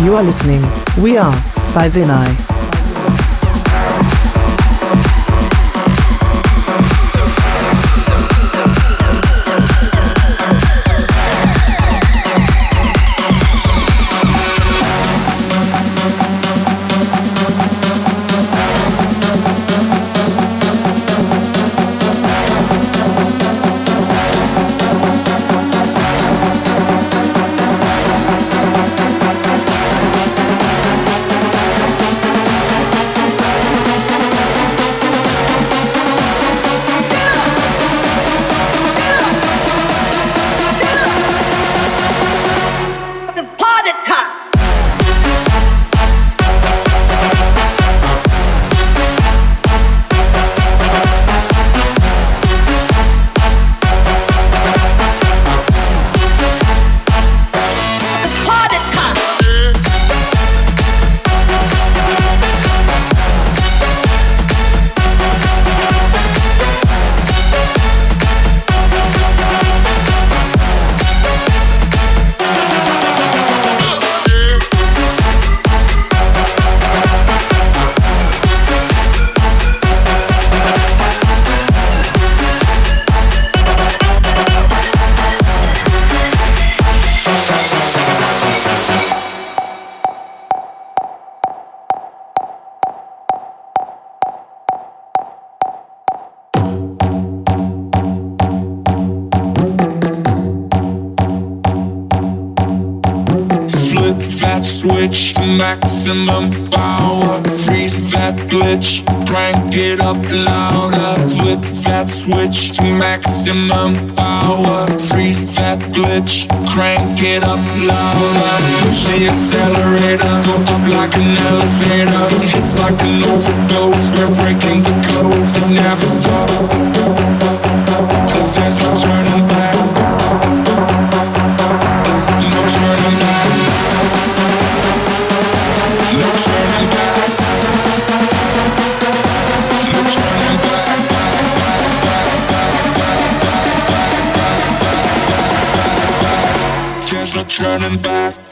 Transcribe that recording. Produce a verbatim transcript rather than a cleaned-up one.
You are listening We Are by Vinay. Switch to maximum power, freeze that glitch, crank it up louder. Flip that switch to maximum power, freeze that glitch, crank it up louder. Push the accelerator, go up like an elevator. It's like an overdose, we're breaking the code, it never stops. 'Cause there's no turning back, no turning back. No turning back. No turning back. There's no turning back.